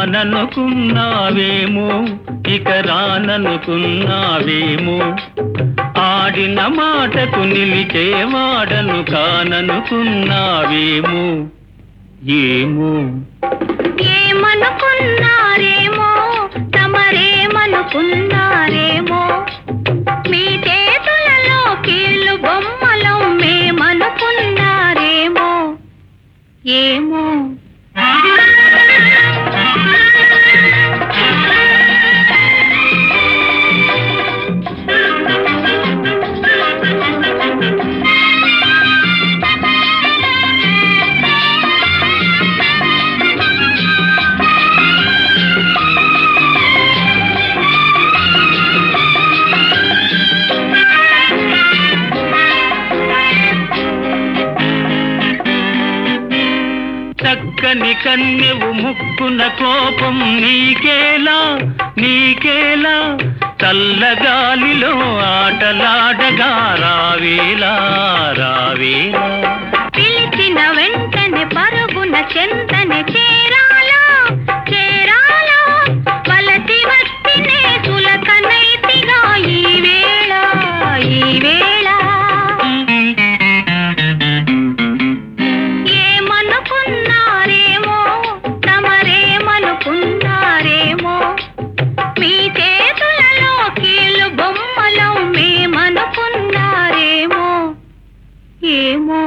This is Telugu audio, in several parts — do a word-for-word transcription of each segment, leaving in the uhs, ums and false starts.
రాననుకున్నావేమో ఇక రాననుకున్నావేమో ఆడిన మాటకు నిలిచేవాడను కాననుకున్నావేమో ఏమో ఏమనుకున్నారేమో తమరేమనుకున్నారేమో మీ చేతులలో కీళ్ళు బొమ్మలం మేమనుకున్నారేమో ఏమో చక్కని కన్నెవు ముక్కున కోపం నీకేలా నీకేలా చల్లగాలిలో ఆటలాడగా రావేలా రావేలా పిలిచిన వెంటనే పరుగున చెంతనే చేరాలా చేరాలా వలసి వస్తినే సులకనైతిగా ఈ వేళ ఈ వేళ ఏమనుకున్నారేమో తమరేమనుకున్నారేమో మీ చేతులలో కీళ్ళు బొమ్మలం మేమనుకున్నారేమో ఏమో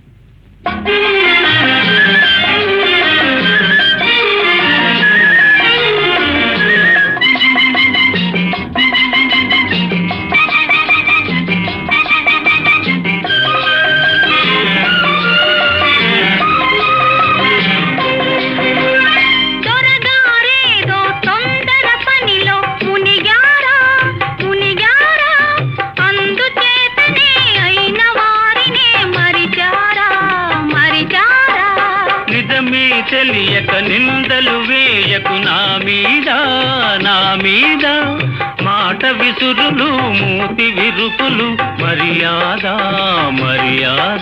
తెలియక నిందలు వేయకు నా మీద నా మీద మాట విసురులు మూతి విరుపులు మర్యాద మర్యాద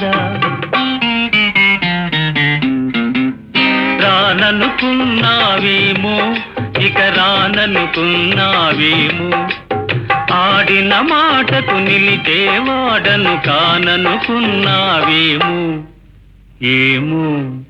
రాననుకున్నావేమో ఇక రాననుకున్నావేమో ఆడిన మాటకు నిలిచేవాడను కాననుకున్నావేమో ఏమో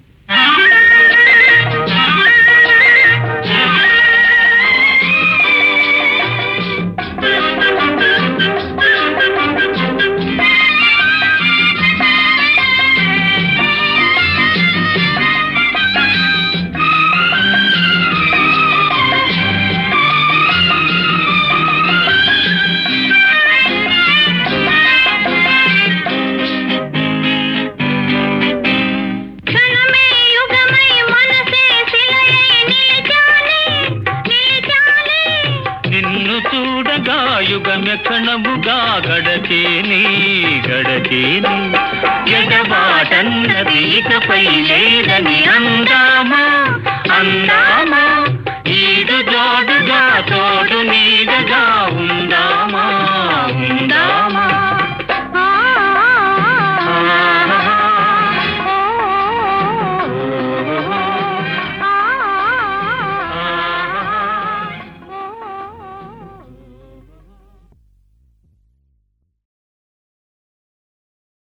యుగమె క్షణముగా గడచేని గడచేని ఎడబాటన్నది ఇకపై లేదని అందామా అందామా ఈడు జోడుగా తోడు నీడగా